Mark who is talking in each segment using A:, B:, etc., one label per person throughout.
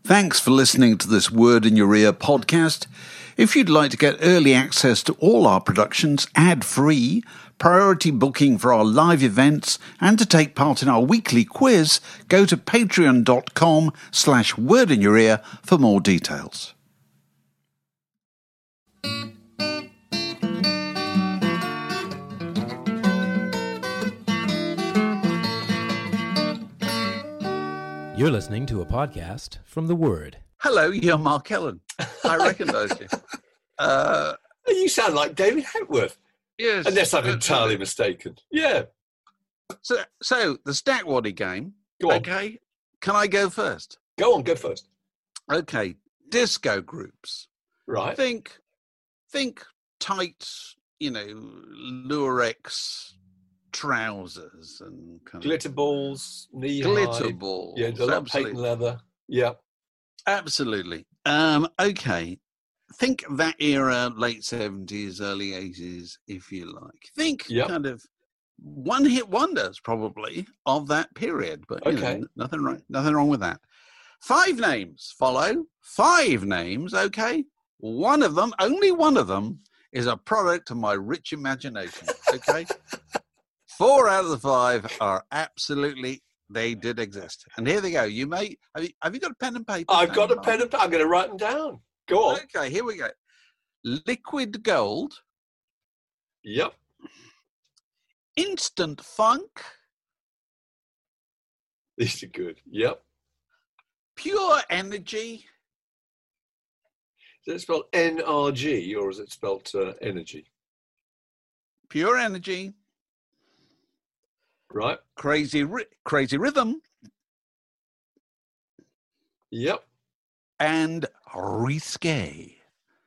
A: Thanks for listening to this Word in Your Ear podcast. If you'd like to get early access to all our productions ad-free, priority booking for our live events, and to take part in our weekly quiz, go to patreon.com/wordinyourear for more details.
B: You're listening to a podcast from The Word.
A: Hello, you're Mark Ellen. I recognise you.
C: You sound like David Hepworth.
A: Yes.
C: Unless I'm entirely mistaken. Yeah.
A: So the Stack Waddy game.
C: Go on.
A: Okay. Can I go first?
C: Go on, go first.
A: Okay. Disco groups.
C: Right.
A: Think tight, Lurex trousers and kind
C: Glitter balls, knee
A: glitter
C: high.
A: balls.
C: Yeah, a lot of patent leather. Yeah.
A: Absolutely. Okay. Think that era, late 70s, early 80s, if you like. Think kind of one-hit wonders, probably, of that period. But nothing wrong with that. 5 names follow. 5 names, okay? One of them, only one of them, is a product of my rich imagination, okay? 4 out of the 5 are absolutely, they did exist. And here they go. You may, have you got a pen and paper?
C: I've got a pen and paper. I'm going to write them down. Go on.
A: Okay, here we go. Liquid Gold.
C: Yep.
A: Instant Funk.
C: These are good. Yep.
A: Pure Energy.
C: Is it spelled NRG or is it spelled energy?
A: Pure Energy.
C: Right.
A: Crazy Rhythm.
C: Yep.
A: And Risque.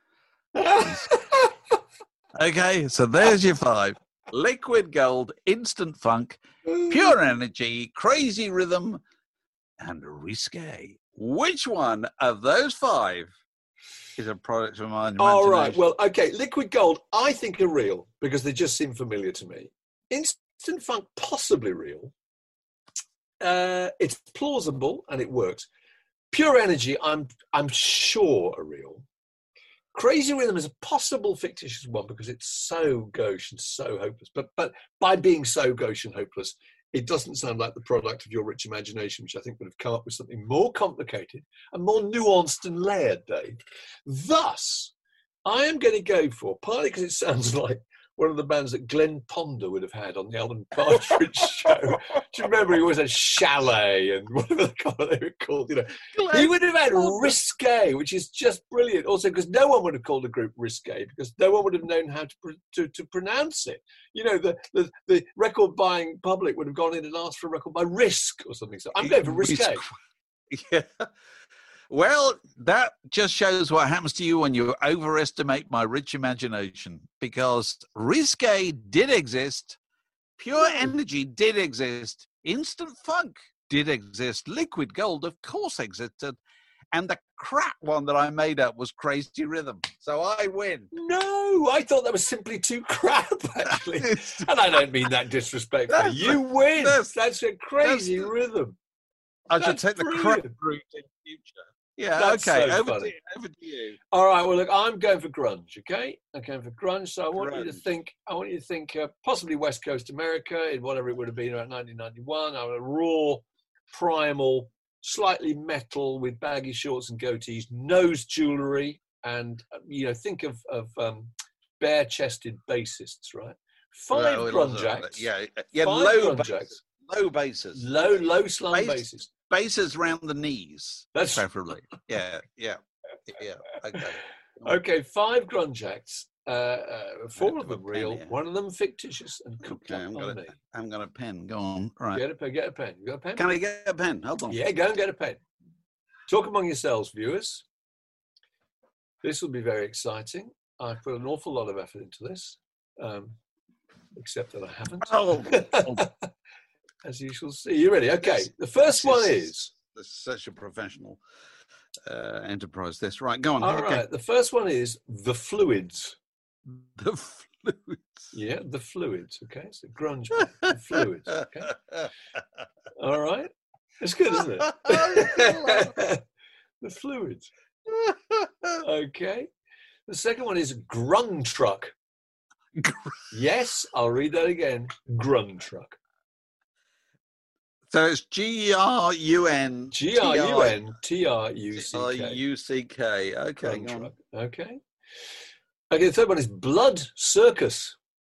A: Okay, so there's your 5. Liquid Gold, Instant Funk, Pure Energy, Crazy Rhythm, and Risque. Which one of those 5 is a product of my imagination?
C: All right. Well, okay. Liquid Gold, I think are real because they just seem familiar to me. Instant Funk, possibly real. It's plausible and it works. Pure Energy, I'm sure are real. Crazy Rhythm is a possible fictitious one because it's so gauche and so hopeless. But by being so gauche and hopeless, it doesn't sound like the product of your rich imagination, which I think would have come up with something more complicated and more nuanced and layered, Dave. Thus, I am going to go for, partly because it sounds like one of the bands that Glenn Ponder would have had on the Alan Partridge show. Do you remember he always had Chalet and whatever they were called? He would have had Risque, which is just brilliant. Also, because no one would have called the group Risque because no one would have known how to pronounce it. The record buying public would have gone in and asked for a record by Risk or something. So I'm going for Risque.
A: Yeah. Well, that just shows what happens to you when you overestimate my rich imagination, because Risque did exist, Pure Energy did exist, Instant Funk did exist, Liquid Gold, of course, existed, and the crap one that I made up was Crazy Rhythm. So I win.
C: No, I thought that was simply too crap, actually. And I don't mean that disrespectfully. You win. That's a Crazy Rhythm.
A: I should take the crap route in future. Yeah,
C: that's
A: okay,
C: so
A: over
C: funny.
A: to you.
C: All right, well, look, I'm going for grunge, okay? I'm going for grunge, so I want you to think possibly West Coast America, in whatever it would have been around 1991. I'm a raw, primal, slightly metal with baggy shorts and goatees, nose jewellery, and, think of bare-chested bassists, right? 5 grunge acts.
A: Yeah,
C: 5
A: low
C: grunge acts.
A: Low basses.
C: Low slung basses.
A: Bases round the knees,
C: that's
A: preferably. Yeah. Okay.
C: Okay, 5 grunge acts. 4 of them real, here. 1 of them fictitious, and cooked up on me.
A: I haven't got a pen. Go on. All right.
C: Get a pen. You got a pen?
A: Can I get a pen? Hold on.
C: Yeah, go and get a pen. Talk among yourselves, viewers. This will be very exciting. I've put an awful lot of effort into this, except that I haven't.
A: Oh.
C: As you shall see. You ready? Okay. The first one is...
A: This is such a professional enterprise, this. Right, go on.
C: All right. The first one is The Fluids.
A: The Fluids.
C: Yeah, The Fluids. Okay. It's a grunge band. The Fluids. Okay. All right. It's good, isn't it? The fluids. Okay. The second one is grung truck. Yes, I'll read that again. Grung truck.
A: So it's Grun.
C: Grun-Truck.
A: Okay.
C: Truck. Okay. Okay, the third one is blood circus.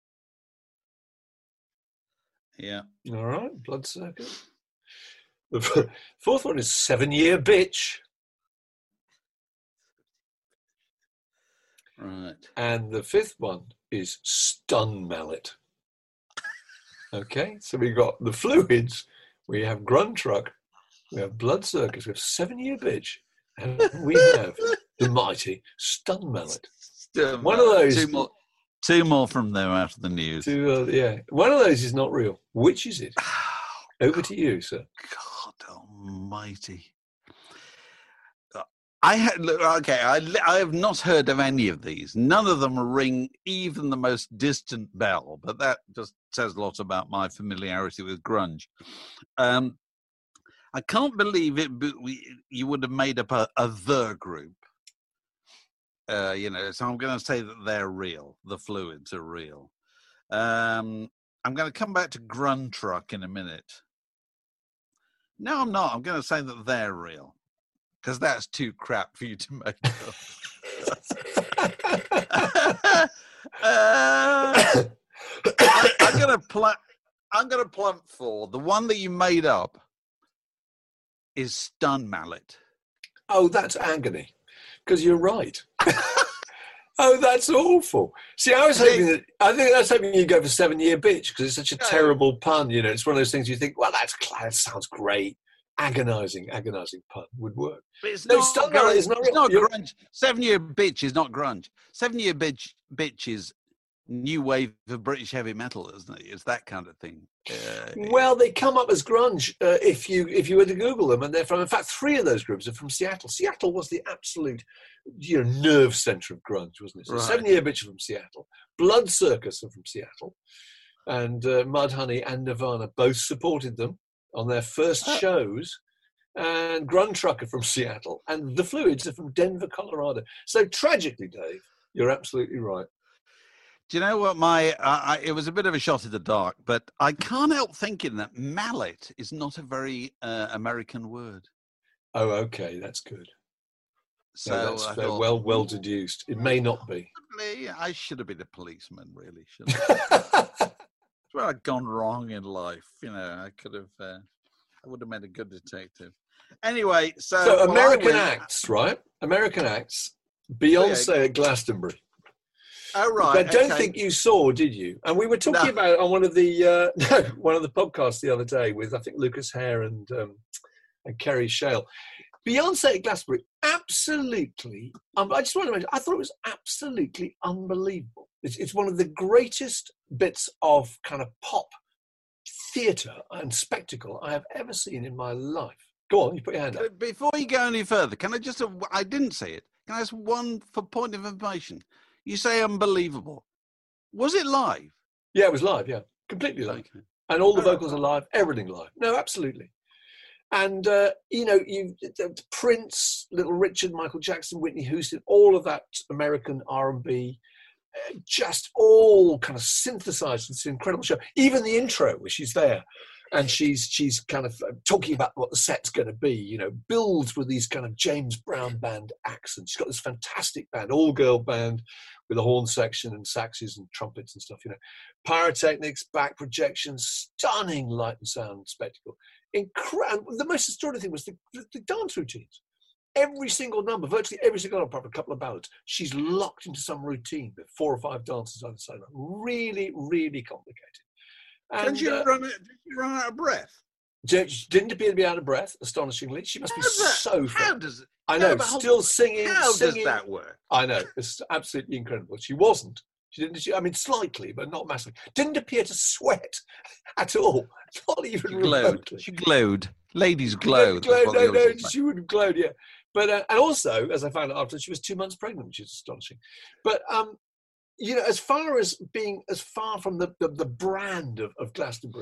A: Yeah.
C: All right, blood circus. The fourth one is 7-year bitch.
A: Right.
C: And the fifth one is stun mallet. Okay, so we've got the fluids, we have grun truck, we have blood circus, we have 7-year bitch, and we have the mighty stun mallet. One of those.
A: Two more from them after the news.
C: Yeah, one of those is not real. Which is it? Over to you, sir.
A: God almighty. I have not heard of any of these. None of them ring even the most distant bell, but that just says a lot about my familiarity with grunge. I can't believe it. You would have made up a the group. So I'm going to say that they're real. The fluids are real. I'm going to come back to grun truck in a minute. No, I'm not. I'm going to say that they're real. Because that's too crap for you to make up. I'm gonna plump for the one that you made up is stun mallet.
C: Oh, that's agony. Because you're right. Oh, that's awful. See, I think that's hoping you go for 7-year bitch because it's such a terrible pun. It's one of those things you think, well, that sounds great. Agonizing pun would work.
A: But it's not grunge. 7-year bitch is not grunge. 7-year bitch is new wave of British heavy metal, isn't it? It's that kind of thing.
C: Well, they come up as grunge if you were to Google them, and they're from. In fact, 3 of those groups are from Seattle. Seattle was the absolute, nerve center of grunge, wasn't it? So right. 7-year bitch are from Seattle. Blood Circus are from Seattle, and Mudhoney and Nirvana both supported them on their first shows, and Grun Trucker from Seattle, and the Fluids are from Denver, Colorado. So tragically, Dave, you're absolutely right.
A: Do you know what it was a bit of a shot in the dark, but I can't help thinking that mallet is not a very American word.
C: Oh, okay, that's good.
A: So
C: no, that's well deduced. It may not be.
A: I should have been a policeman, really. Shouldn't I? Where I'd gone wrong in life, I could have. I would have made a good detective. Anyway, so
C: American acts, right? American acts. Beyonce at Glastonbury.
A: Oh right.
C: I don't think you saw, did you? And we were talking about it on one of the podcasts the other day with I think Lucas Hare and Kerry Shale. Beyonce at Glastonbury, absolutely. I just want to mention, I thought it was absolutely unbelievable. It's one of the greatest bits of kind of pop theatre and spectacle I have ever seen in my life. Go on, you put your hand up.
A: Before you go any further, can I just? I didn't say it. Can I ask one for point of information? You say unbelievable. Was it live?
C: Yeah, it was live. Yeah, completely live, okay. And all the vocals are live. Everything live. No, absolutely. And, Prince, Little Richard, Michael Jackson, Whitney Houston, all of that American R&B, just all kind of synthesized into an incredible show. Even the intro, where she's there and she's kind of talking about what the set's going to be, builds with these kind of James Brown band accents. She's got this fantastic band, all-girl band with a horn section and saxes and trumpets and stuff, Pyrotechnics, back projections, stunning light and sound spectacle. Incredible. The most extraordinary thing was the dance routines. Every single number, virtually every single number, apart from a couple of ballads, she's locked into some routine with 4 or 5 dances either side. Really, really complicated.
A: Did you run out of breath?
C: Didn't appear to be out of breath, astonishingly. She must be so fit.
A: How does it?
C: I know, still singing.
A: How does that work?
C: I know, it's absolutely incredible. She wasn't. Slightly, but not massively. Didn't appear to sweat at all. Not even remotely.
A: She glowed. Ladies glowed.
C: No, she would have glowed, yeah. But and also, as I found out after, she was 2 months pregnant, which is astonishing. But as far from the brand of Glastonbury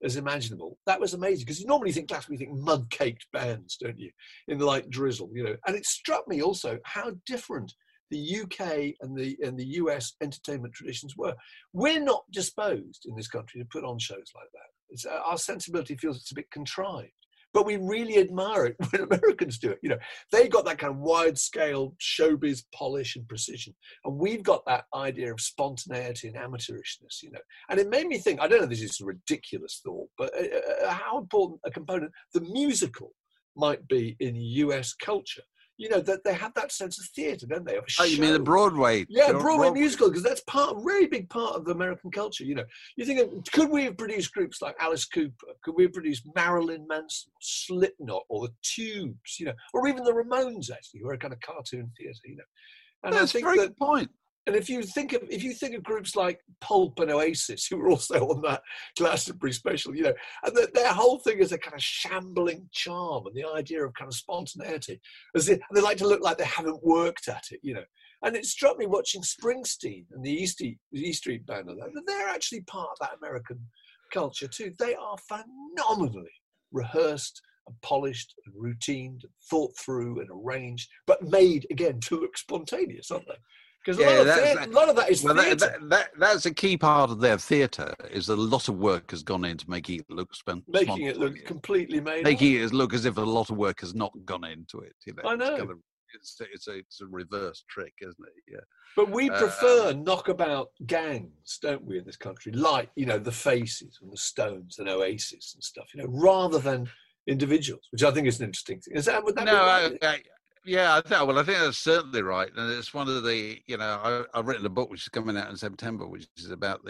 C: as imaginable. That was amazing, because you normally think classical, you think mud-caked bands, don't you, in light drizzle, you know. And it struck me also how different the UK and the US entertainment traditions were. We're not disposed in this country to put on shows like that. Our sensibility feels it's a bit contrived. But we really admire it when Americans do it. You know, they got that kind of wide-scale showbiz polish and precision, and we've got that idea of spontaneity and amateurishness. You know, and it made me think. I don't know if this is a ridiculous thought, but how important a component the musical might be in US culture. You know, that they have that sense of theatre, don't they? Of a
A: you mean the Broadway?
C: Yeah, Broadway musical, because that's a very big part of the American culture. You know, you think, could we have produced groups like Alice Cooper? Could we have produced Marilyn Manson, Slipknot, or the Tubes? You know, or even the Ramones, actually, who are a kind of cartoon theatre. You know, and
A: that's a very good point.
C: And if you think of groups like Pulp and Oasis, who were also on that Glastonbury special, you know, and their whole thing is a kind of shambling charm and the idea of kind of spontaneity, they like to look like they haven't worked at it, you know. And it struck me watching Springsteen and the E Street Band, that they're actually part of that American culture too. They are phenomenally rehearsed and polished and routined and thought through and arranged, but made again to look spontaneous, aren't they? Because a lot of that is theatre.
A: That's a key part of their theatre, is a lot of work has gone into making it look spontaneous.
C: Making it look completely made
A: Making it look as if a lot of work has not gone into it. You know,
C: I know.
A: It's a reverse trick, isn't it? Yeah.
C: But we prefer knockabout gangs, don't we, in this country? Like, you know, the Faces and the Stones and Oasis and stuff, you know, rather than individuals, which I think is an interesting thing. Would that be right?
A: Yeah, I think that's certainly right, and it's one of the, you know, I've written a book which is coming out in September, which is about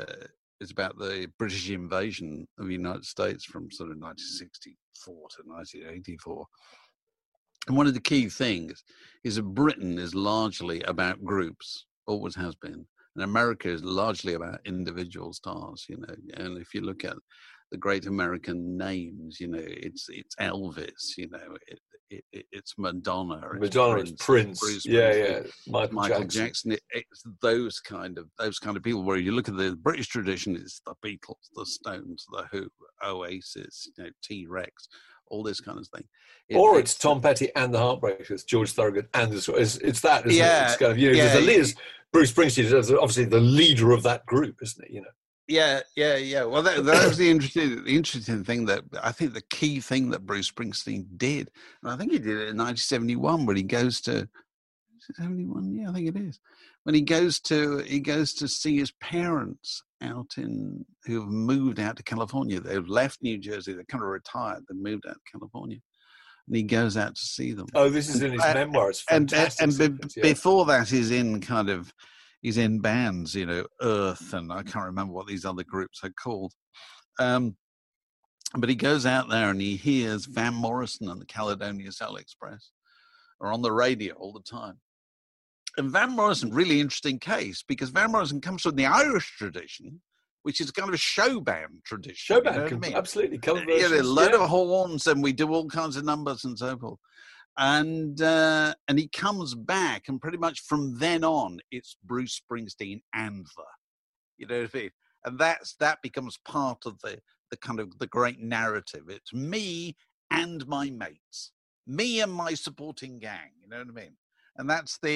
A: the British invasion of the United States from sort of 1964 to 1984. And one of the key things is that Britain is largely about groups, always has been, and America is largely about individual stars, you know. And if you look at the great American names, you know, it's Elvis, you know, it's Madonna,
C: it's Prince,
A: Bruce
C: Michael
A: Jackson. It's those kind of people. Where you look at the British tradition, it's the Beatles, the Stones, the Who, Oasis, you know, T-Rex, all this kind of thing.
C: It's Tom Petty and the Heartbreakers, George Thorogood, and it's that, isn't it? It's kind of, you know, Bruce Springsteen is obviously the leader of that group, isn't it? You know.
A: Yeah. Well, that was the interesting thing, that I think the key thing that Bruce Springsteen did, and I think he did it in 1971 when he goes to 71. Yeah, I think it is when he goes to see his parents who have moved out to California. They've left New Jersey. They're kind of retired. They moved out to California, and he goes out to see them.
C: Oh, this is in his memoirs. Fantastic.
A: Before that, he's in bands, you know, Earth, and I can't remember what these other groups are called. But he goes out there and he hears Van Morrison and the Caledonia Soul Express are on the radio all the time. And Van Morrison, really interesting case, because Van Morrison comes from the Irish tradition, which is kind of a show band tradition.
C: Show band, you know what I mean? Absolutely.
A: Yeah, a load of horns, and we do all kinds of numbers and so forth. And he comes back, and pretty much from then on, it's Bruce Springsteen and you know what I mean? And that becomes part of the kind of the great narrative. It's me and my mates, me and my supporting gang. You know what I mean? And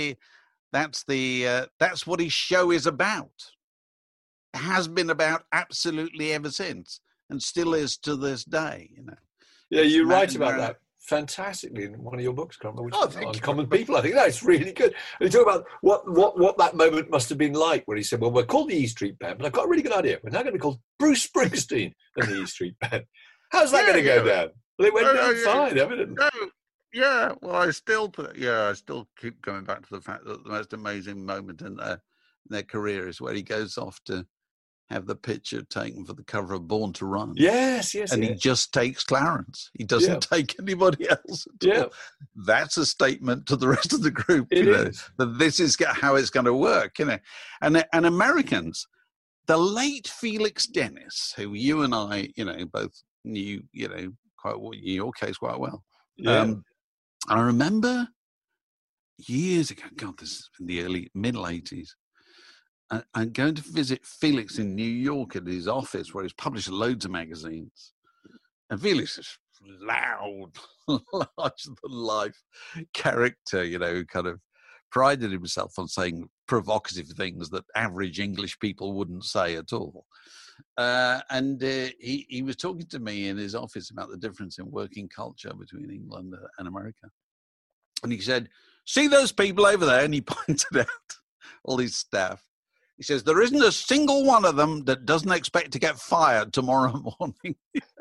A: that's what his show is about. It has been about absolutely ever since, and still is to this day. You know.
C: Yeah, you write about that fantastically in one of your books, Carl, which is Uncommon People. I think that's really good. And you talk about what that moment must have been like when he said, well, we're called the E Street Band, but I've got a really good idea. We're now going to be called Bruce Springsteen and the E Street Band. How's that going to go down? Well, it went down fine, evidently.
A: Yeah, well, I still keep going back to the fact that the most amazing moment in their career is where he goes off to have the picture taken for the cover of Born to Run.
C: Yes.
A: And he just takes Clarence. He doesn't take anybody else at all. That's a statement to the rest of the group, that this is how it's going to work, you know. And Americans, the late Felix Dennis, who you and I, you know, both knew, you know, quite well, in your case, quite well.
C: Yeah.
A: I remember years ago, God, this is in the middle 80s, and going to visit Felix in New York at his office where he's published loads of magazines. And Felix is loud, larger-than-life character, who kind of prided himself on saying provocative things that average English people wouldn't say at all. And he was talking to me in his office about the difference in working culture between England and America. And he said, "See those people over there?" And he pointed out all his staff. He says, "There isn't a single one of them that doesn't expect to get fired tomorrow morning."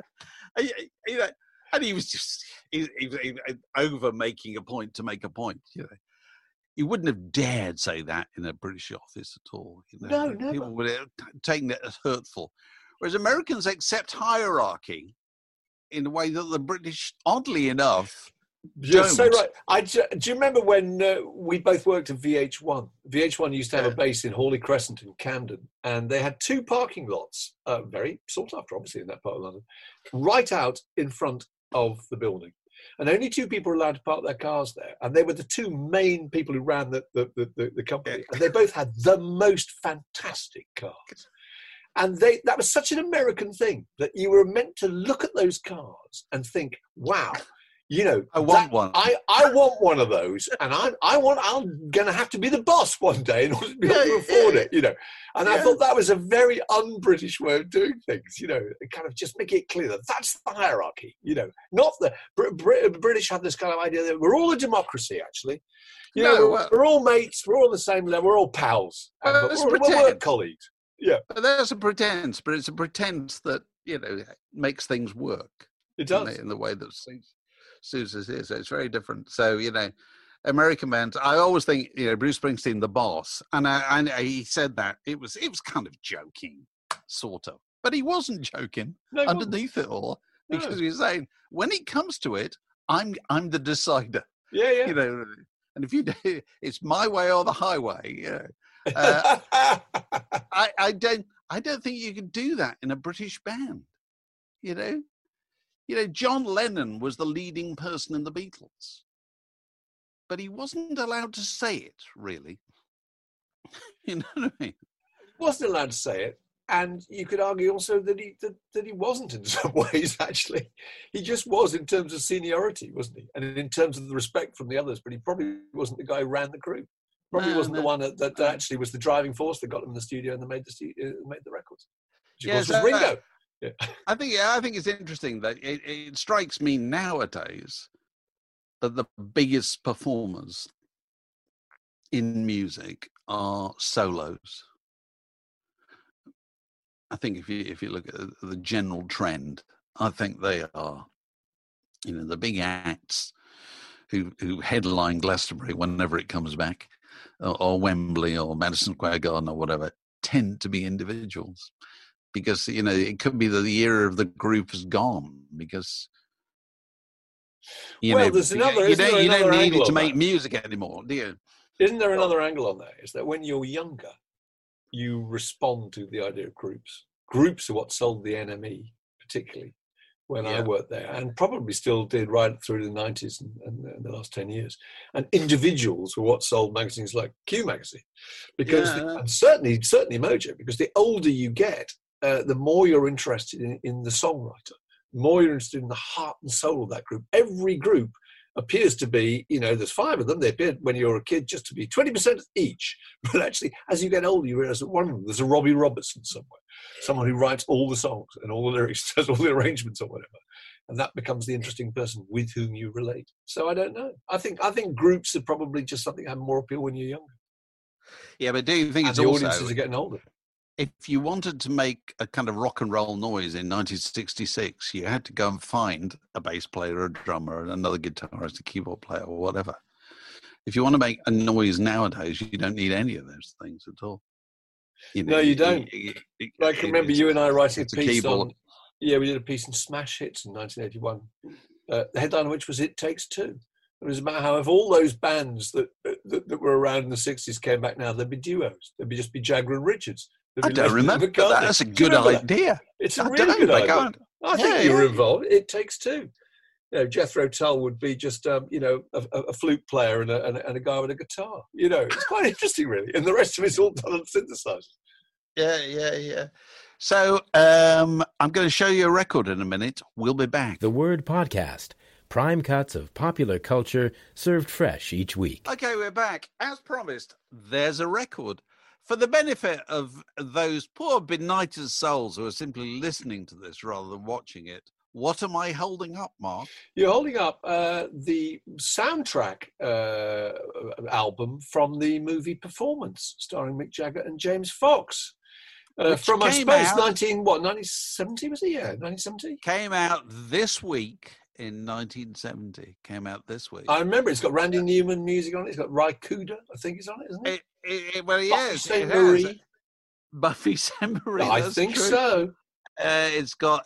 A: And he was just he was over making a point to make a point. He wouldn't have dared say that in a British office at all.
C: No, never.
A: People would have taken it as hurtful. Whereas Americans accept hierarchy in a way that the British, oddly enough,
C: You're so right. Do you remember when we both worked at VH1? VH1 used to have a base in Hawley Crescent in Camden, and they had 2 parking lots, very sought after, obviously, in that part of London, right out in front of the building. And only 2 people were allowed to park their cars there. And they were the 2 main people who ran the company. And they both had the most fantastic cars. And that was such an American thing that you were meant to look at those cars and think, wow,
A: I want one.
C: I want one of those, and I'm going to have to be the boss one day in order to be able to afford it, And I thought that was a very un-British way of doing things, kind of just make it clear that that's the hierarchy, Not the British have this kind of idea that we're all a democracy, actually. We're all mates, we're all on the same level, we're all pals, we're work colleagues. Yeah,
A: but that's a pretense, but it's a pretense that makes things work.
C: It does
A: in the way that suits us here. So it's very different. So American bands. I always think Bruce Springsteen, the boss, and he said that it was kind of joking, sort of, but he wasn't joking underneath it all because he was saying when it comes to it, I'm the decider.
C: Yeah.
A: And if you do, it's my way or the highway. I don't think you can do that in a British band. John Lennon was the leading person in the Beatles, but he wasn't allowed to say it, really. You know what I mean?
C: He wasn't allowed to say it, and you could argue also that he wasn't in some ways, actually. He just was in terms of seniority, wasn't he? And in terms of the respect from the others, but he probably wasn't the guy who ran the group. Probably wasn't the one that actually was the driving force that got them in the studio and made the records. Which of course was Ringo. Yeah.
A: I think it's interesting that it strikes me nowadays that the biggest performers in music are solos. I think if you look at the general trend, I think they are, the big acts who headline Glastonbury whenever it comes back, or Wembley or Madison Square Garden or whatever, tend to be individuals. Because, it could be that the era of the group is gone because,
C: there's another,
A: you don't need it to make music anymore, do you?
C: Isn't there another angle on that? Is that when you're younger, you respond to the idea of groups. Groups are what sold the NME, particularly when I worked there, and probably still did right through the 90s and the last 10 years. And individuals were what sold magazines like Q Magazine. Because and certainly Mojo, because the older you get, the more you're interested in the songwriter, the more you're interested in the heart and soul of that group. Every group appears to be, there's 5 of them. They appeared when you were a kid just to be 20% each. But actually, as you get older, you realize that one of them, there's a Robbie Robertson somewhere, someone who writes all the songs and all the lyrics, does all the arrangements or whatever. And that becomes the interesting person with whom you relate. So I don't know. I think groups are probably just something that have more appeal when you're younger.
A: Yeah, but do you think it's
C: the
A: also...
C: audiences are getting older.
A: If you wanted to make a kind of rock and roll noise in 1966, you had to go and find a bass player, a drummer, another guitarist, a keyboard player, or whatever. If you want to make a noise nowadays, you don't need any of those things at all.
C: No, you don't. I can remember you and I writing a piece on... Yeah, we did a piece in Smash Hits in 1981. The headline of which was It Takes Two. It was about how if all those bands that were around in the 60s came back now, there'd be duos. There'd just be Jagger and Richards.
A: I don't remember that. That's a good idea.
C: It's a really good idea. I think you were involved. It Takes Two. Jethro Tull would be just a flute player and a guy with a guitar. It's quite interesting, really. And the rest of it's all done on synthesizers.
A: Yeah. So I'm going to show you a record in a minute. We'll be back.
B: The Word Podcast. Prime cuts of popular culture served fresh each week.
A: Okay, we're back. As promised, there's a record. For the benefit of those poor benighted souls who are simply listening to this rather than watching it, what am I holding up, Mark?
C: You're holding up the soundtrack album from the movie Performance, starring Mick Jagger and James Fox. From, I suppose, 1970, was it? Yeah, 1970?
A: Came out this week in 1970. Came out this week.
C: I remember it's got Randy Newman music on it. It's got Ry Cooder, I think, is on it, isn't it?
A: Well, yeah.
C: Buffy St. Marie.
A: Buffy St. Marie.
C: I think true. So.
A: It's got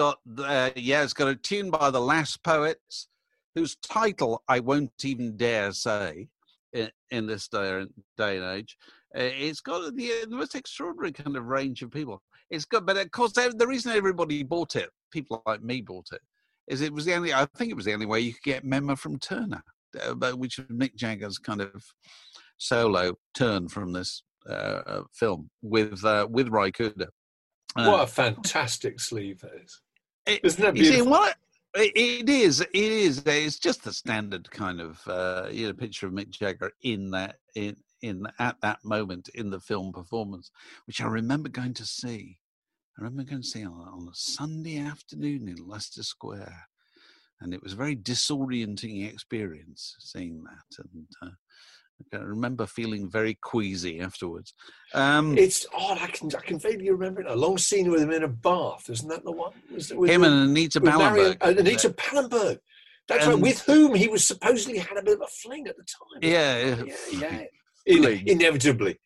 A: a tune by the Last Poets, whose title I won't even dare say in this day and age. It's got the most extraordinary kind of range of people. It's got, but of course, the reason everybody bought it, people like me bought it, is it was the only. I think it was the only way you could get Memma from Turner, which was Mick Jagger's kind of solo turn from this film with Ry Cooder.
C: What a fantastic sleeve that is! Isn't that beautiful?
A: You see, what it is. It's just the standard kind of picture of Mick Jagger in at that moment in the film Performance, which I remember going to see. On a Sunday afternoon in Leicester Square, and it was a very disorienting experience seeing that. And I remember feeling very queasy afterwards.
C: It's odd. I can vaguely remember it. A long scene with him in a bath. Isn't that the one?
A: Him and Anita Pallenberg.
C: Anita Pallenberg. That's right. With whom he was supposedly had a bit of a fling at the time.
A: Yeah.
C: Inevitably.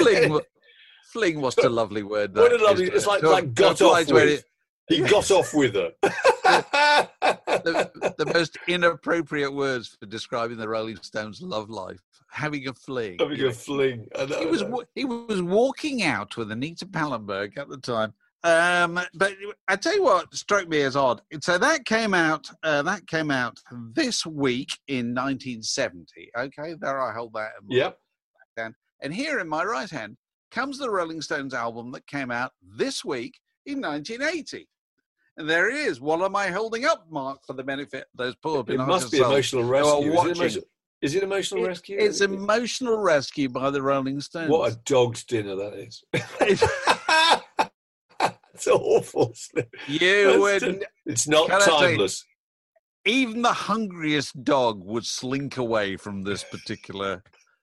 A: Fling was a lovely word.
C: What a lovely. It's like got off with. He got off with her.
A: the most inappropriate words for describing the Rolling Stones' love life. Having a fling.
C: Fling. I know,
A: he was walking out with Anita Pallenberg at the time. But I tell you what struck me as odd. So that came out this week in 1970. Okay, there I hold that.
C: Yep.
A: And here in my right hand comes the Rolling Stones album that came out this week in 1980. And there it is. What am I holding up, Mark, for the benefit of those poor benighted souls?
C: It must be Emotional Rescue. Is it Emotional Rescue?
A: It's Emotional Rescue by the Rolling Stones.
C: What a dog's dinner that is. It's awful. It's not timeless.
A: Even the hungriest dog would slink away from this particular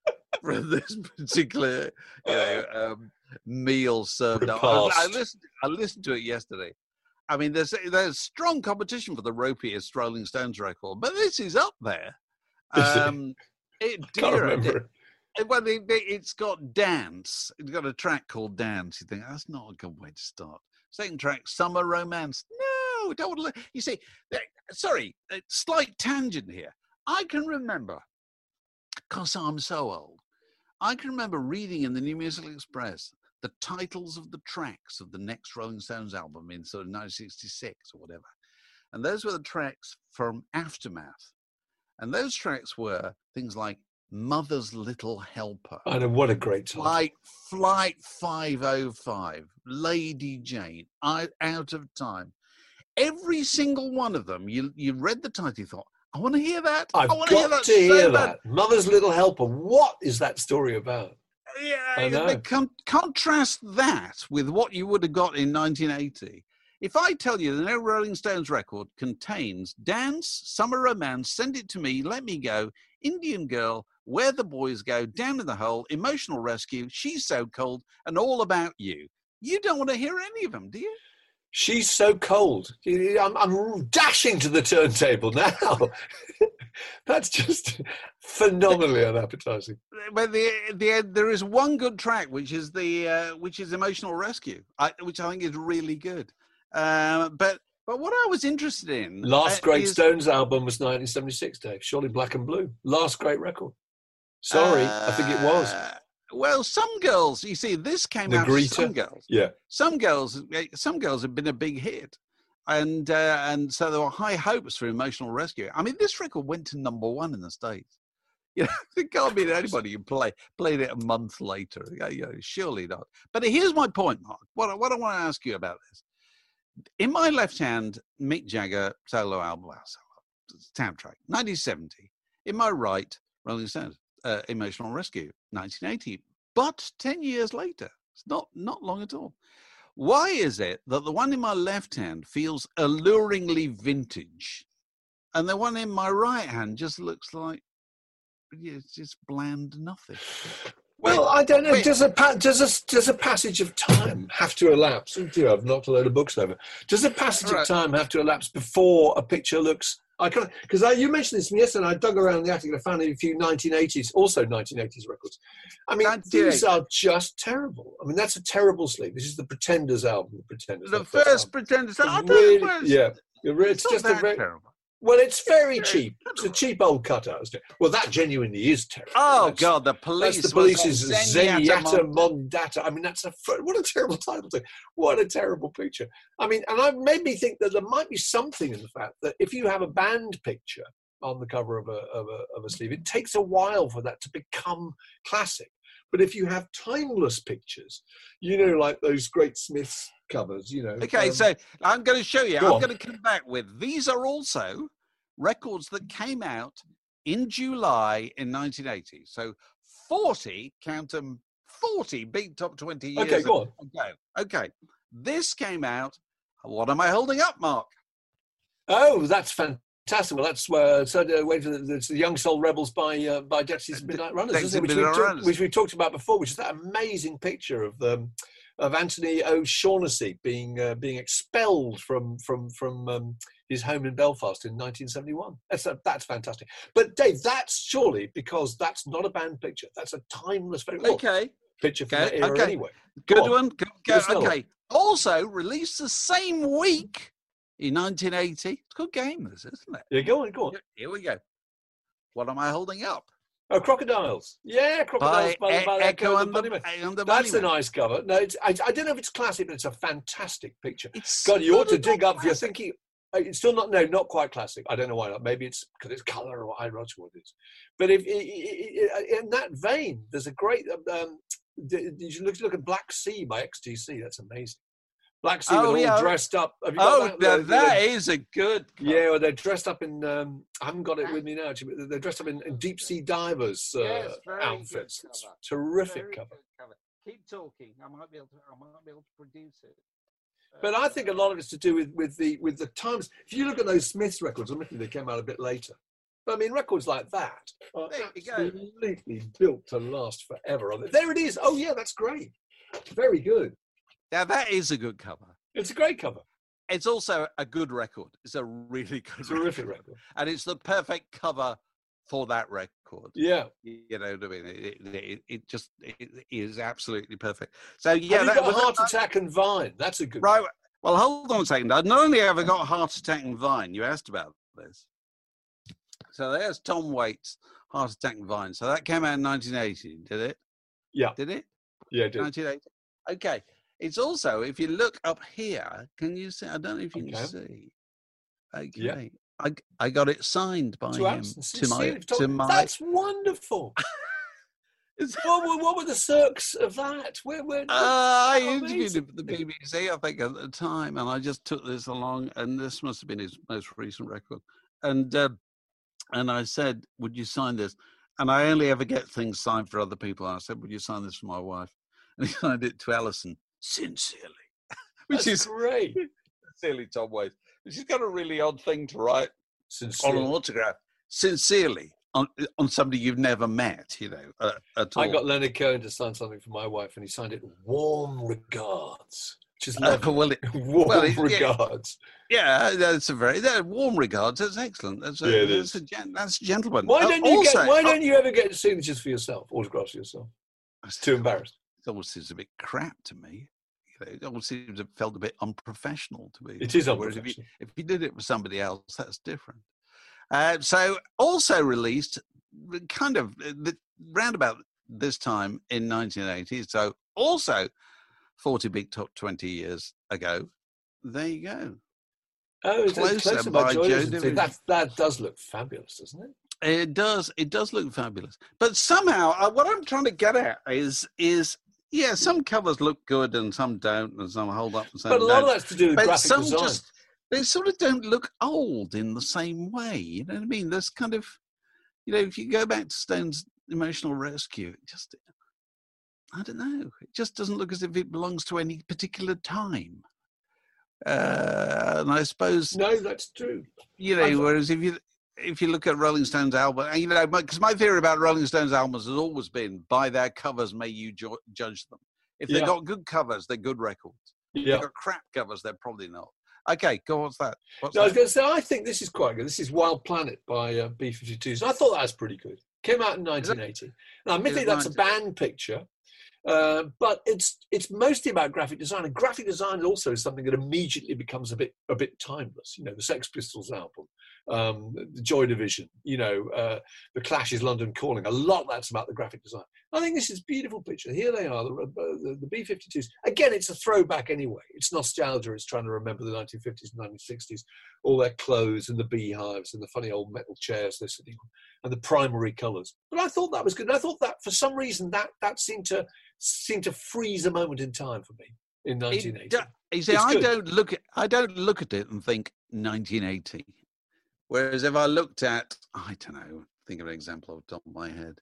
A: meal served up. I listened to it yesterday. I mean, there's strong competition for the ropiest Rolling Stones record, but this is up there.
C: Can't remember.
A: It's got Dance. It's got a track called Dance. You think that's not a good way to start. Second track, Summer Romance. No, don't want to. You see, sorry, slight tangent here. I can remember, because I'm so old, I can remember reading in the New Musical Express the titles of the tracks of the next Rolling Stones album in sort of 1966 or whatever. And those were the tracks from Aftermath. And those tracks were things like Mother's Little Helper.
C: I know, what a great title.
A: Flight 505, Lady Jane, Out of Time. Every single one of them, you read the title, you thought, I want to hear that.
C: I've got to hear that. Mother's Little Helper. What is that story about?
A: Yeah, I know. Contrast that with what you would have got in 1980. If I tell you the new Rolling Stones record contains Dance, Summer Romance, Send It to Me, Let Me Go, Indian Girl, Where the Boys Go, Down in the Hole, Emotional Rescue, She's So Cold, and All About You, you don't want to hear any of them, do you?
C: She's So Cold. I'm dashing to the turntable now. That's just phenomenally unappetizing.
A: But there is one good track, which is Emotional Rescue, which I think is really good. But what I was interested in...
C: Last great Stones album was 1976, Dave. Surely Black and Blue. Last great record. Sorry, I think it was.
A: Well, some girls, you see, this came out. Some girls,
C: yeah.
A: Some girls have been a big hit. And so there were high hopes for Emotional Rescue. I mean, this record went to #1 in the States. You know, it can't be that anybody who played it a month later. You know, surely not. But here's my point, Mark. What I want to ask you about this. In my left hand, Mick Jagger solo album, soundtrack, 1970. In my right, Rolling Stones, Emotional Rescue, 1980. But 10 years later, it's not long at all. Why is it that the one in my left hand feels alluringly vintage, and the one in my right hand just looks like it's just bland nothing?
C: Well, I don't know. Does a passage of time have to elapse? Oh dear, I've knocked a load of books over. Does a passage of time have to elapse before a picture looks iconic? Because you mentioned this to me yesterday, and I dug around the attic and I found a few 1980s records. I mean, these are just terrible. I mean, that's a terrible sleep. This is the Pretenders album.
A: The first Pretenders album.
C: It's just a very terrible. Well, it's very cheap. It's a cheap old cutout, isn't it? Well, that genuinely is terrible.
A: Oh, God, the Police.
C: That's the Police's Zenyatta Mondata. I mean, what a terrible title. What a terrible picture. I mean, and it made me think that there might be something in the fact that if you have a band picture on the cover of a sleeve, it takes a while for that to become classic. But if you have timeless pictures, you know, like those great Smiths covers, you know.
A: Okay, so I'm going to show you. I'm going to come back with, these are also records that came out in July in 1980. So 40, count them, 40 big top 20 years.
C: Okay, go on.
A: Okay. This came out, what am I holding up, Mark?
C: Oh, that's fantastic. Well, that's the Young Soul Rebels by Dexys Midnight Runners, isn't it? Which we talked about before, which is that amazing picture of Anthony O'Shaughnessy being expelled from his home in Belfast in 1971. That's fantastic. But Dave, that's surely because that's not a band picture. That's a timeless picture from that era anyway.
A: Good one. Okay. Also released the same week. In 1980, it's called Gamers, isn't it?
C: Yeah, go on.
A: Here we go. What am I holding up?
C: Oh, Crocodiles. Yeah, Crocodiles by
A: Echo and the Bunnymen.
C: That's a nice cover. No, I don't know if it's classic, but it's a fantastic picture. God, you ought to dig up if you're thinking. It's still not quite classic. I don't know why not. Maybe it's because it's colour or hierarchical it is. But if in that vein, there's a great. You should look at Black Sea by XTC. That's amazing. Black Sea all dressed up. Have you got
A: that is a good cover.
C: Yeah, well, they're dressed up in, I haven't got it with me now, actually, but they're dressed up in deep sea divers outfits. It's terrific cover.
A: Keep talking. I might be able to produce it.
C: But I think a lot of it's to do with the times. If you look at those Smiths records, admittedly they came out a bit later. But I mean, records like that are absolutely built to last forever. There it is. Oh yeah, that's great. Very good.
A: Now, that is a good cover.
C: It's a great cover.
A: It's also a good record. It's a really good
C: terrific record.
A: And it's the perfect cover for that record.
C: Yeah.
A: You know what I mean? It is absolutely perfect. So, yeah.
C: Have you got Heart Attack and Vine? That's a good
A: one. Well, hold on a second. Not only have I got Heart Attack and Vine, you asked about this. So there's Tom Waits' Heart Attack and Vine. So that came out in 1980, did it?
C: Yeah.
A: Did it?
C: Yeah, it did.
A: 1980. Okay. It's also, if you look up here, can you see? I don't know if you can see. Okay. Yeah. I got it signed by him to my.
C: That's wonderful. What were the circs of that?
A: I interviewed the BBC, I think, at the time, and I just took this along, and this must have been his most recent record. And I said, "Would you sign this?" And I only ever get things signed for other people. And I said, "Would you sign this for my wife?" And he signed it to Alison. Sincerely,
C: which is great.
A: Sincerely, Tom Waits. She's got a really odd thing to write on an autograph. Sincerely, on somebody you've never met, you know, at all.
C: I got Leonard Cohen to sign something for my wife, and he signed it "Warm Regards," which is lovely. Warm regards.
A: Yeah, that's warm regards. That's excellent. That's a gentleman.
C: Why don't you ever get signatures for yourself, autographs for yourself? It's too embarrassed.
A: It almost seems a bit crap to me. It almost seems it felt a bit unprofessional to me.
C: It is unprofessional.
A: If you did it with somebody else, that's different. So also released kind of round about this time in 1980. So also 40 big top 20 years ago. There you go.
C: Oh, it's
A: Closer by Joy Division.
C: That does look fabulous, doesn't it?
A: It does. It does look fabulous. But somehow, what I'm trying to get at is yeah, some covers look good and some don't, and some hold up and some don't.
C: But a lot of that's to do with
A: but
C: graphic
A: some
C: design.
A: They sort of don't look old in the same way. You know what I mean? There's kind of, if you go back to Stone's Emotional Rescue, it just, I don't know. It just doesn't look as if it belongs to any particular time. And I suppose...
C: No, that's true.
A: Whereas if you look at Rolling Stones' album, because my theory about Rolling Stones' albums has always been, by their covers may you judge them. If they've got good covers, they're good records. If they've got crap covers, they're probably not. Okay, go on, what's that?
C: I was going to say, I think this is quite good. This is Wild Planet by B-52s. I thought that was pretty good. Came out in 1980. Now, admittedly, that's a band picture. But it's mostly about graphic design, and graphic design also is something that immediately becomes a bit timeless. The Sex Pistols album, the Joy Division, the Clash's London Calling. A lot of that's about the graphic design. I think this is a beautiful picture. Here they are, the B-52s. Again, it's a throwback anyway. It's nostalgia. It's trying to remember the 1950s and 1960s, all their clothes and the beehives and the funny old metal chairs they're sitting on, and the primary colours. But I thought that was good. And I thought that for some reason that seemed to freeze a moment in time for me in 1980.
A: You see, I don't look at it and think 1980. Whereas if I looked at, I don't know, think of an example off the top of my head.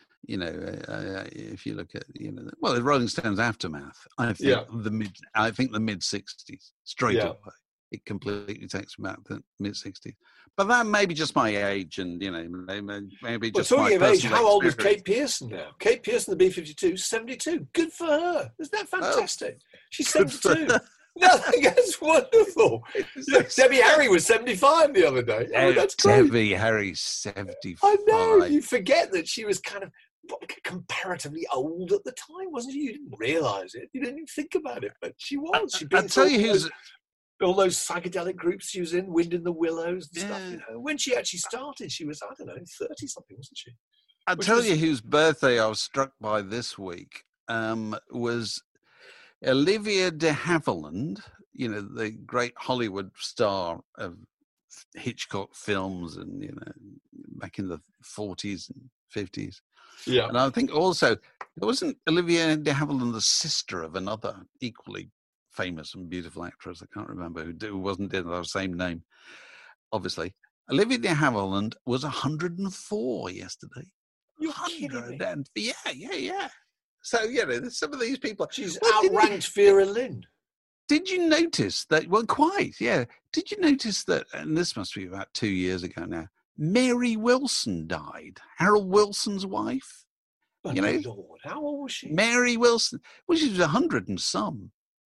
A: If you look at, the Rolling Stones Aftermath, I think the mid 60s straight away. It completely takes me back to the mid 60s. But that may be just my age, and maybe just my personal age.
C: How old is Kate Pearson now? Kate Pearson, the B-52, 72. Good for her. Isn't that fantastic? She's 72. No, that's wonderful. Debbie Harry was 75 the other day. That's great.
A: Debbie Harry, 75.
C: I know. You forget that she was kind of comparatively old at the time, wasn't she? You didn't realise it. You didn't even think about it, but she was. She'd been all those psychedelic groups she was in, Wind in the Willows and stuff. When she actually started, she was, 30-something, wasn't she?
A: I'll tell you whose birthday I was struck by this week was Olivia de Havilland, the great Hollywood star of Hitchcock films and, back in the 40s and 50s. Yeah. And I think also, wasn't Olivia de Havilland the sister of another equally famous and beautiful actress? I can't remember who wasn't in the same name, obviously. Olivia de Havilland was 104 yesterday.
C: You're kidding
A: me. Yeah. So, some of these people...
C: She's outranked Vera Lynn.
A: Did you notice that... Well, quite, yeah. Did you notice that, and this must be about 2 years ago now, Mary Wilson died, Harold Wilson's wife?
C: Oh, Lord, how old was she?
A: Mary Wilson. Well, she was 100 and some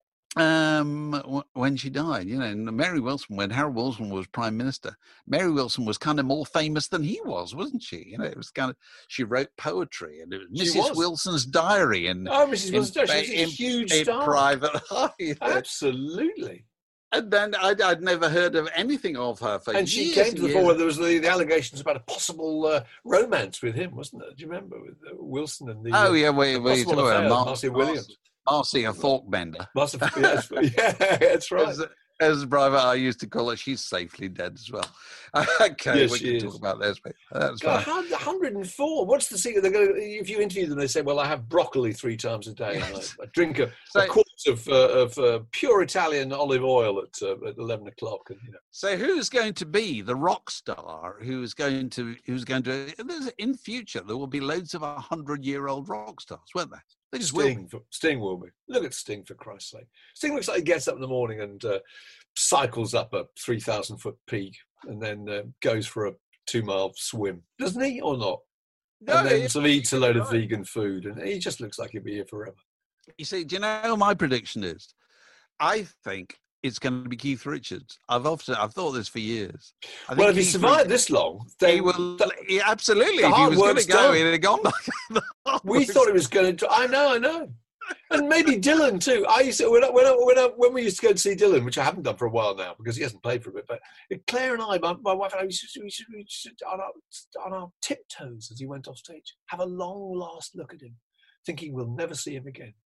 A: when she died. And Mary Wilson, when Harold Wilson was Prime Minister, Mary Wilson was kind of more famous than he was, wasn't she? It was kind of, she wrote poetry, and it was Mrs. Wilson's Diary. And
C: Mrs. Wilson's Diary, she was a huge star.
A: In private life.
C: Absolutely.
A: And then I'd never heard of anything of her for years.
C: And she came to the fore where there was the allegations about a possible romance with him, wasn't there? Do you remember, with Wilson and the...
A: Oh, yeah, we talked about
C: Marcia Williams.
A: Marcia Forkbender.
C: That's right.
A: As Private Eye used to call her, she's safely dead as well. Okay, yes, we can talk about this. That's fine.
C: 104. What's the secret? If you interview them, they say, "Well, I have broccoli 3 times a day. And I drink a quart of pure Italian olive oil at 11 o'clock." And,
A: So, who's going to be the rock star? Who's going to? In future, there will be loads of 100-year-old rock stars, won't there?
C: Sting will be. Look at Sting, for Christ's sake. Sting looks like he gets up in the morning and cycles up a 3,000-foot peak and then goes for a 2-mile swim. Doesn't he, or not? No, and then eats a load of vegan food. And he just looks like he'll be here forever.
A: You see, do you know what my prediction is? I think it's going to be Keith Richards. I've thought this for years.
C: Well, if he survived this long,
A: he will. Absolutely, if he was going to go, he'd have gone back.
C: We thought he was going to. I know, and maybe Dylan too. I used to when we used to go to see Dylan, which I haven't done for a while now because he hasn't played for a bit. But Claire and I, my wife and I, we should on our tiptoes as he went off stage, have a long last look at him, thinking we'll never see him again.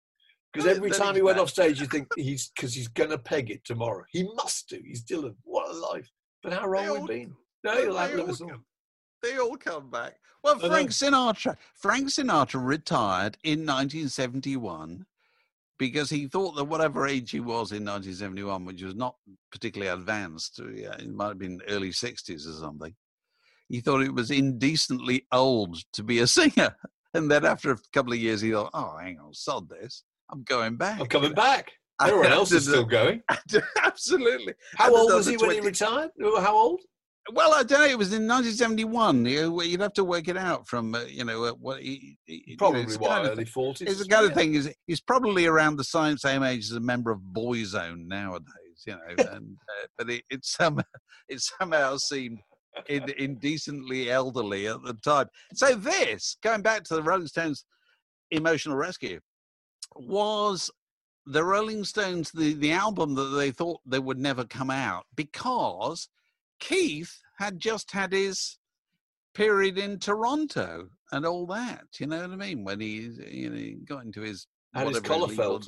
C: Because every time he went off stage, you think he's going to peg it tomorrow. He must do. He's Dylan. What a life. But how wrong we've been. No, he'll outlive us all.
A: They all come back. Well, Frank Sinatra retired in 1971 because he thought that whatever age he was in 1971, which was not particularly advanced, it might have been early 60s or something, he thought it was indecently old to be a singer. And then after a couple of years, he thought, oh, hang on, sod this. I'm going back.
C: I'm coming back. Everyone else is still going.
A: Absolutely.
C: How old was he when he retired? How old?
A: Well, I don't know. It was in 1971. You'd have to work it out from, what
C: probably early 40s.
A: It's the kind of thing. He's probably around the same age as a member of Boyzone nowadays, but it somehow seemed indecently elderly at the time. So this, going back to the Rolling Stones' Emotional Rescue, was the Rolling Stones, the album that they thought they would never come out because Keith had just had his period in Toronto and all that. You know what I mean? When he got into his
C: collar felt,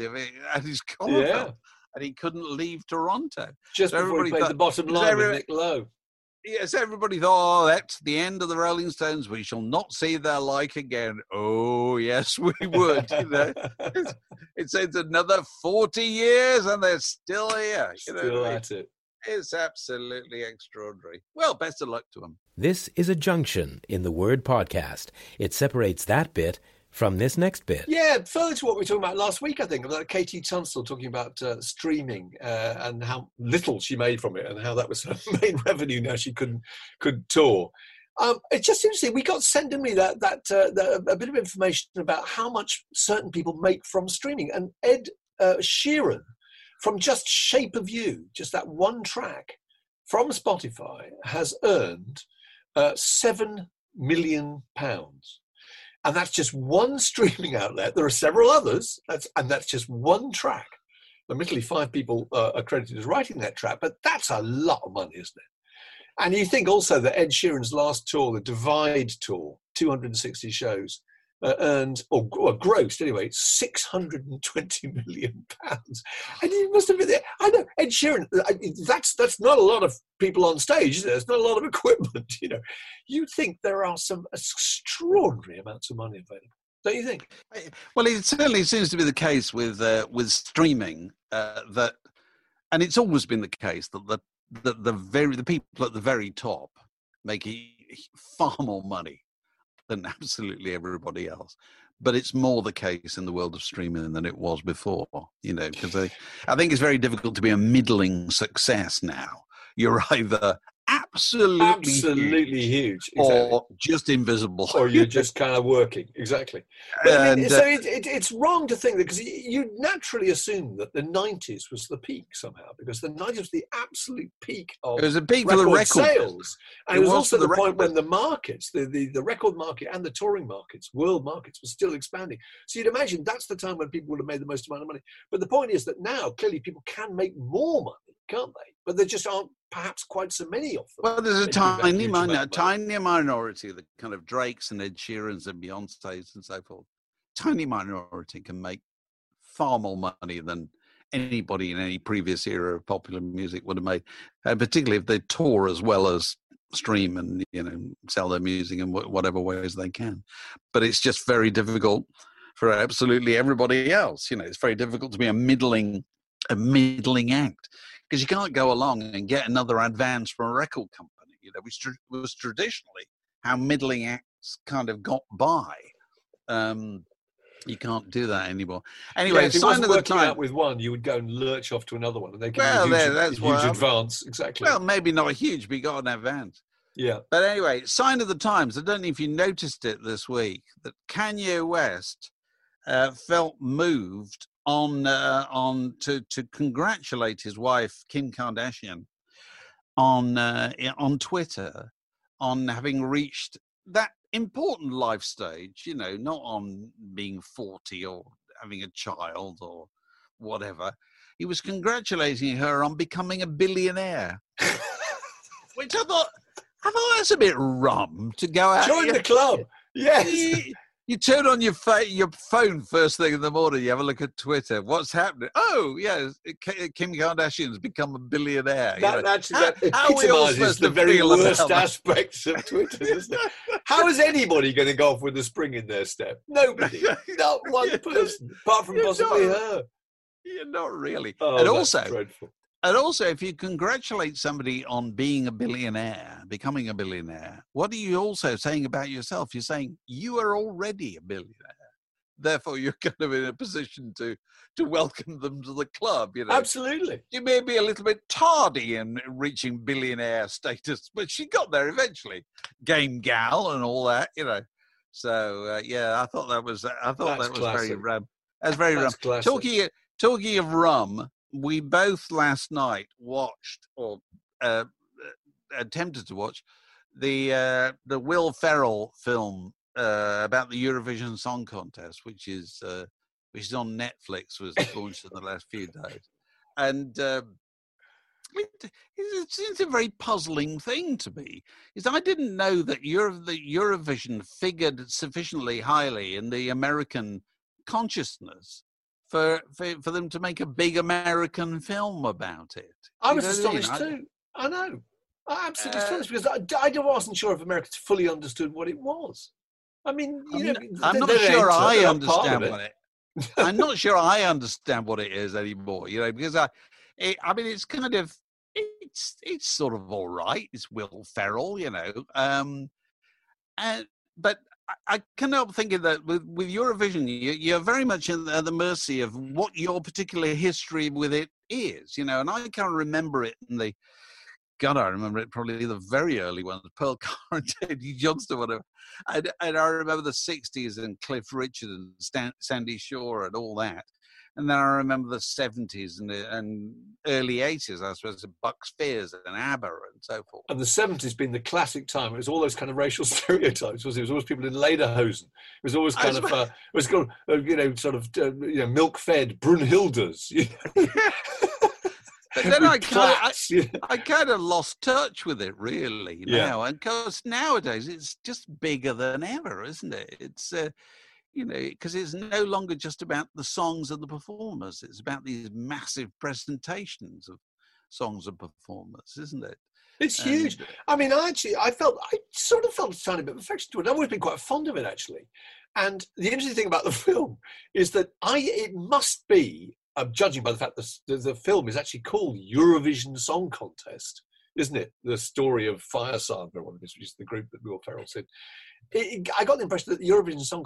A: and he couldn't leave Toronto
C: just before he played the bottom line with Nick Lowe.
A: Yes, everybody thought, that's the end of the Rolling Stones. We shall not see their like again. Oh, yes, we would. It's another 40 years and they're still here.
C: Still at it.
A: It's absolutely extraordinary. Well, best of luck to them.
B: This is a junction in the Word podcast. It separates that bit from this next bit.
C: Yeah, further to what we were talking about last week, I think, about Katie Tunstall talking about streaming and how little she made from it and how that was her main revenue now she couldn't tour. It's just interesting. We got sent to me a bit of information about how much certain people make from streaming. And Ed Sheeran, from just Shape of You, just that one track from Spotify, has earned £7 million. And that's just one streaming outlet. There are several others, and that's just one track. Admittedly, 5 people are credited as writing that track, but that's a lot of money, isn't it? And you think also that Ed Sheeran's last tour, the Divide Tour, 260 shows, earned, or grossed anyway, £620 million. And he must have been there. I know, Ed Sheeran, that's not a lot of people on stage, is there? There's not a lot of equipment, You'd think there are some extraordinary amounts of money available. Don't you think?
A: Well, it certainly seems to be the case with streaming, that, and it's always been the case that the people at the very top make far more money than absolutely everybody else. But it's more the case in the world of streaming than it was before, because I think it's very difficult to be a middling success now. You're either absolutely
C: huge,
A: or just invisible,
C: or you're just kind of working. Exactly. But it's wrong to think that, because you naturally assume that the 90s was the peak somehow, because the 90s was the absolute peak of
A: it was a peak for the record
C: sales, and it was also the point when the markets, the record market and the touring markets, world markets, were still expanding. So you'd imagine that's the time when people would have made the most amount of money. But the point is that now clearly people can make more money, can't they? But there just aren't perhaps quite so many of them.
A: Well, there's a tiny minority, the kind of Drakes and Ed Sheerans and Beyoncé's and so forth. Tiny minority can make far more money than anybody in any previous era of popular music would have made, particularly if they tour as well as stream and sell their music in whatever ways they can. But it's just very difficult for absolutely everybody else. It's very difficult to be a middling act, because you can't go along and get another advance from a record company, which was traditionally how middling acts kind of got by. You can't do that anymore. Anyway,
C: if it wasn't working out with one, you would go and lurch off to another one, and they give you a huge advance. Exactly.
A: Well, maybe not a huge, but you got an advance.
C: Yeah.
A: But anyway, sign of the times. I don't know if you noticed it this week, that Kanye West felt moved to congratulate his wife Kim Kardashian on Twitter on having reached that important life stage, not on being 40 or having a child or whatever. He was congratulating her on becoming a billionaire, which I thought that's a bit rum to go out.
C: Join the club. Yes.
A: You turn on your phone first thing in the morning. You have a look at Twitter. What's happening? Oh, yeah, Kim Kardashian's become a billionaire.
C: That epitomises the very worst aspects of Twitter, doesn't it? How is anybody going to go off with a spring in their step? Nobody. Not one person, apart from possibly her.
A: Yeah, not really.
C: Oh,
A: and
C: that's dreadful.
A: And also, if you congratulate somebody on being a billionaire, becoming a billionaire, what are you also saying about yourself? You're saying you are already a billionaire. Therefore, you're kind of in a position to welcome them to the club. You know,
C: absolutely.
A: You may be a little bit tardy in reaching billionaire status, but she got there eventually. Game gal and all that, you know. So yeah, I thought that was very rum. That's very rum. Talking of rum. We both last night watched or attempted to watch the Will Ferrell film about the Eurovision Song Contest, which is on Netflix, was launched in the last few days, and it's a very puzzling thing to me. Is I didn't know that the Eurovision figured sufficiently highly in the American consciousness for them to make a big American film about it.
C: I was astonished too. I know. I'm absolutely astonished because I wasn't sure if Americans fully understood what it was. I mean,
A: I'm not sure I understand what it. I'm not sure I understand what it is anymore. You know, because I mean, it's kind of it's sort of all right. It's Will Ferrell, you know, but I can't help thinking that with Eurovision, you're very much at the mercy of what your particular history with it is, you know. And I can't remember it in the. God, I remember it probably the very early ones, Pearl Car and Teddy Johnston, whatever. And I remember the 60s and Cliff Richard and Sandy Shaw and all that. And then I remember the 70s and early 80s, I suppose, Bucks Fizz and ABBA and so forth.
C: And the 70s being the classic time. It was all those kind of racial stereotypes. It was always people in lederhosen. It was always kind of, it was called, milk-fed Brunhildes. You know?
A: But then I kind of lost touch with it really now. And of course, nowadays it's just bigger than ever, isn't it? It's, you know, because it's no longer just about the songs and the performers. It's about these massive presentations of songs and performers, isn't it?
C: It's huge. I mean, I sort of felt a tiny bit of affection to it. I've always been quite fond of it, actually. And the interesting thing about the film is that it must be, judging by the fact that the film is actually called Eurovision Song Contest, isn't it? The story of Firesaga, which is the group that Will Ferrell said. I got the impression that the Eurovision Song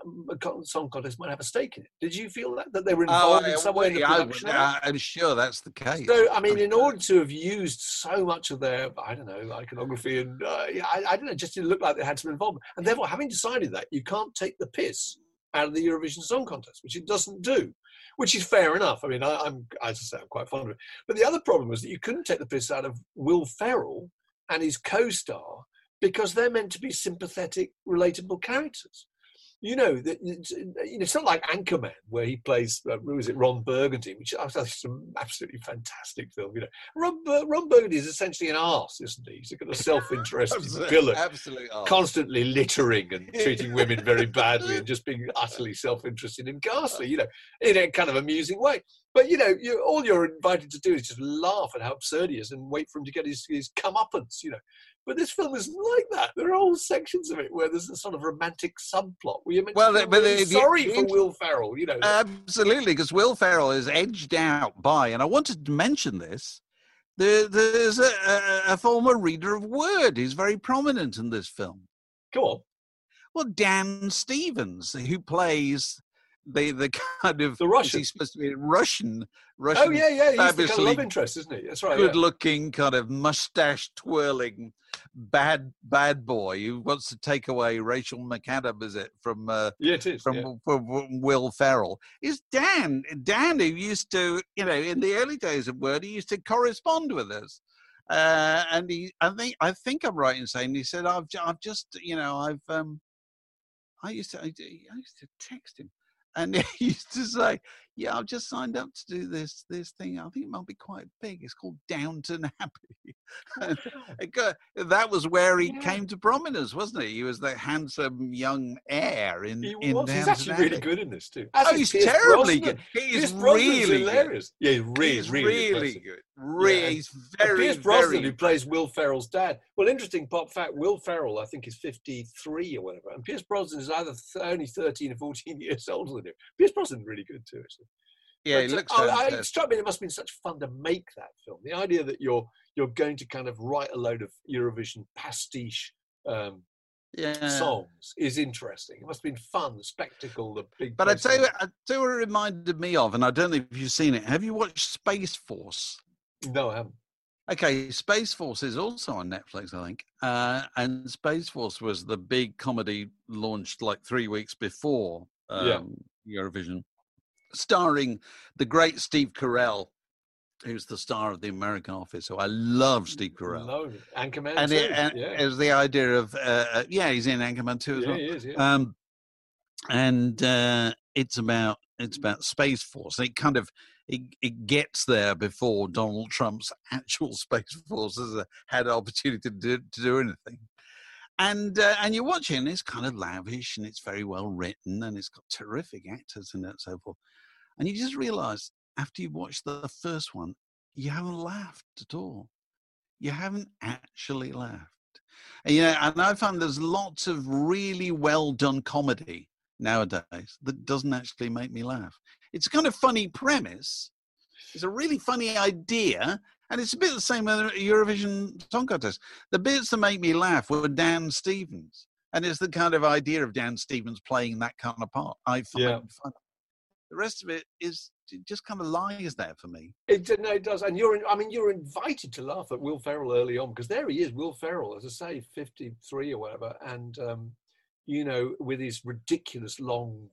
C: Contest might have a stake in it. Did you feel that they were involved in some way in the production?
A: I'm sure that's the case.
C: So, I mean, in order to have used so much of their, I don't know, iconography and, I don't know, just didn't look like they had some involvement. And therefore, having decided that, you can't take the piss out of the Eurovision Song Contest, which it doesn't do. Which is fair enough. I mean, I'm quite fond of it. But the other problem was that you couldn't take the piss out of Will Ferrell and his co-star because they're meant to be sympathetic, relatable characters. You know, it's not like Anchorman, where he plays, Ron Burgundy, which I thought is an absolutely fantastic film. You know, Ron Burgundy is essentially an arse, isn't he? He's a kind of self-interested villain, constantly littering and treating women very badly and just being utterly self-interested and ghastly, you know, in a kind of amusing way. But, you know, all you're invited to do is just laugh at how absurd he is and wait for him to get his comeuppance, you know. But this film isn't like that. There are whole sections of it where there's a sort of romantic subplot where you're meant to feel sorry for Will Ferrell, you know.
A: Absolutely, because Will Ferrell is edged out by, and I wanted to mention this, there's a former reader of Word who's very prominent in this film.
C: Go on.
A: Well, Dan Stevens, who plays the kind of
C: the Russian.
A: He's supposed to be Russian.
C: Oh yeah. He's the kind of love interest, isn't he? That's right.
A: Good-looking, kind of mustache twirling, bad boy who wants to take away Rachel McAdams, is it from?
C: It is
A: from Will Ferrell. Is Dan who used to, you know, in the early days of Word, he used to correspond with us. And I think I'm right in saying he said I've just, you know, I used to text him. And he used to say, yeah, I've just signed up to do this thing. I think it might be quite big. It's called Downton Abbey. That was where he came to prominence, wasn't he? He was the handsome young heir in Downton
C: He's actually
A: Abbey.
C: really good in this too.
A: He's terribly good. He is really
C: hilarious.
A: Good.
C: Yeah, he's really
A: good. He's very,
C: Pierce Brosnan,
A: very
C: who plays Will Ferrell's dad. Well, interesting pop fact, Will Ferrell, I think, is 53 or whatever. And Pierce Brosnan is either only 13 or 14 years older than him. Pierce Brosnan really good too, actually.
A: Yeah, he looks fantastic.
C: It struck me it must have been such fun to make that film. The idea that you're going to kind of write a load of Eurovision pastiche songs is interesting. It must have been fun, the spectacle, the big...
A: But I tell you what it reminded me of, and I don't know if you've seen it. Have you watched Space Force?
C: No, I haven't.
A: Okay, Space Force is also on Netflix, I think. And Space Force was the big comedy launched like 3 weeks before Eurovision, starring the great Steve Carell, who's the star of The American Office. So I love Steve Carell.
C: No, Anchorman
A: and
C: too.
A: It was the idea of, he's in Anchorman too as well.
C: He is, yeah.
A: And it's about Space Force. It kind of it gets there before Donald Trump's actual Space Force has had an opportunity to do anything. And you're watching, it's kind of lavish and it's very well written and it's got terrific actors in it and so forth. And you just realise after you watch the first one, you haven't laughed at all. You haven't actually laughed. And, and I find there's lots of really well done comedy nowadays that doesn't actually make me laugh. It's a kind of funny premise. It's a really funny idea. And it's a bit the same with the Eurovision Song Contest. The bits that make me laugh were Dan Stevens. And it's the kind of idea of Dan Stevens playing that kind of part. I find fun. The rest of it just kind of lies there for me.
C: It does. And you're invited to laugh at Will Ferrell early on, because there he is, Will Ferrell, as I say, 53 or whatever. And, with his ridiculous long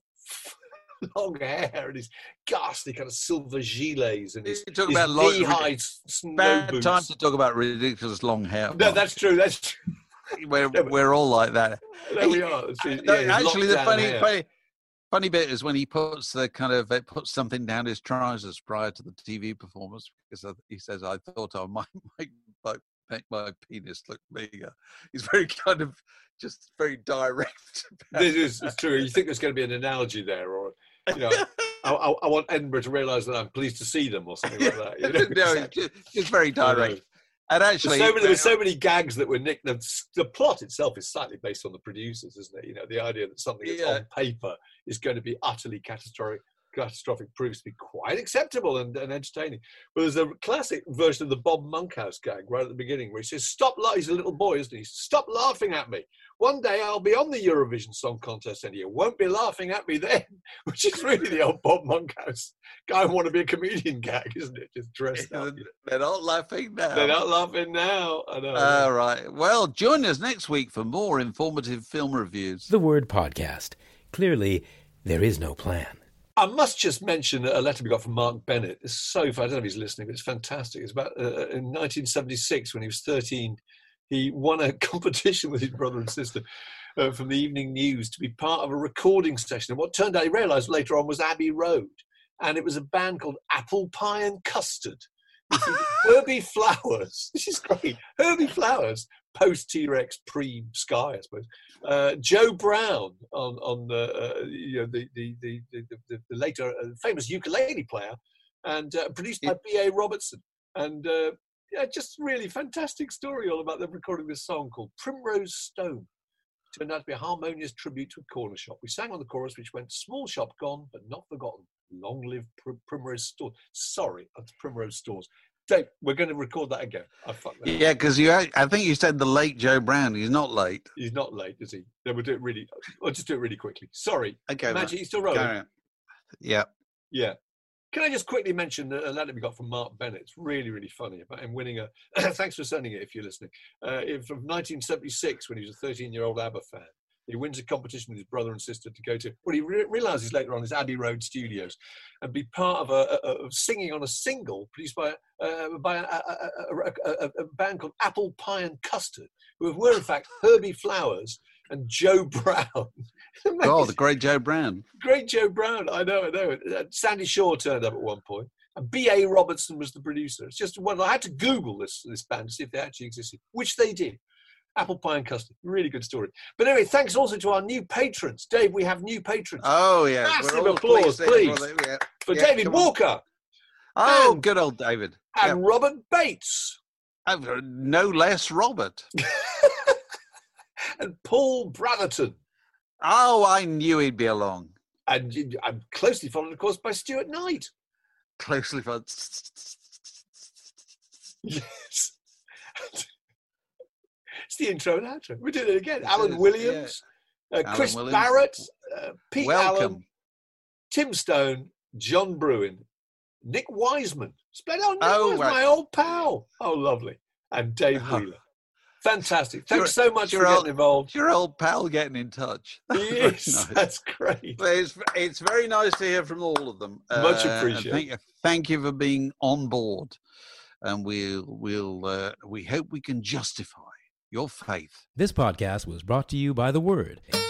C: hair and his ghastly kind of silver gilets and his knee-high snow boots.
A: Time to talk about ridiculous long hair.
C: No, that's true. That's true.
A: We're all like that.
C: There we are.
A: Actually, the funny bit is when he puts something down his trousers prior to the TV performance, because he says, "I thought I might make my penis look bigger." He's very kind of just very direct.
C: This is true. You think there's going to be an analogy there, or I want Edinburgh to realise that I'm pleased to see them, or something like that.
A: No, just very direct. And actually,
C: there were so many gags that were nicked. The plot itself is slightly based on the producers, isn't it? The idea that something that's on paper is going to be utterly catastrophic proves to be quite acceptable and entertaining. But there's a classic version of the Bob Monkhouse gag right at the beginning where he says, "Stop laughing." He's a little boy, isn't he? "Stop laughing at me. One day I'll be on the Eurovision Song Contest and you won't be laughing at me then," which is really the old Bob Monkhouse guy want to be a comedian gag, isn't it? Just dressed up.
A: They're not laughing now.
C: They're not laughing now. I know.
A: All right. Well, join us next week for more informative film reviews.
B: The Word Podcast. Clearly, there is no plan.
C: I must just mention a letter we got from Mark Bennett. It's so fun. I don't know if he's listening, but it's fantastic. It's about in 1976, when he was 13, he won a competition with his brother and sister from the Evening News to be part of a recording session. And what turned out, he realised later on, was Abbey Road. And it was a band called Apple Pie and Custard. Herbie Flowers. This is great. Herbie Flowers, post T-Rex, pre-Sky, I suppose. Joe Brown on the later famous ukulele player, and produced by B.A. Robertson. And just really fantastic story all about them recording this song called Primrose Stone. It turned out to be a harmonious tribute to a corner shop. We sang on the chorus, which went, "Small shop gone, but not forgotten. Long live Primrose Stores." Sorry, that's Primrose Stores. Dave, we're going to record that again.
A: Yeah, because I think you said the late Joe Brown. He's not late.
C: He's not late, is he? Then we'll do it really. I'll just do it really quickly. Sorry.
A: Okay.
C: Magic, you still rolling?
A: Yeah.
C: Yeah. Can I just quickly mention a letter we got from Mark Bennett? It's really, really funny about him winning a. Thanks for sending it if you're listening. From 1976, when he was a 13-year-old ABBA fan. He wins a competition with his brother and sister to go to what he realises later on is Abbey Road Studios, and be part of a singing on a single produced by a band called Apple Pie and Custard, who were in fact Herbie Flowers, and Joe Brown.
A: Oh, the great Joe Brown.
C: Great Joe Brown. I know. Sandy Shaw turned up at one point. And B.A. Robertson was the producer. It's just one. I had to Google this band to see if they actually existed, which they did. Apple Pie and Custard. Really good story. But anyway, thanks also to our new patrons. Dave, we have new patrons.
A: Oh, yeah.
C: Massive applause, please, for David Walker.
A: Oh, good old David.
C: And Robert Bates.
A: No less Robert.
C: And Paul Bratherton.
A: Oh, I knew he'd be along.
C: And I'm closely followed, of course, by Stuart Knight.
A: Closely followed.
C: Yes. It's the intro and outro. We're doing it again. Alan Williams, Chris Williams. Barrett, Pete Allen, Tim Stone, John Bruin, Nick Wiseman. My old pal. Oh, lovely. And Dave Wheeler. Fantastic. Thanks so much for getting involved.
A: Your old pal getting in touch.
C: Yes, nice. That's great.
A: It's very nice to hear from all of them.
C: Much appreciated.
A: Thank you for being on board. And we hope we can justify your faith.
B: This podcast was brought to you by The Word.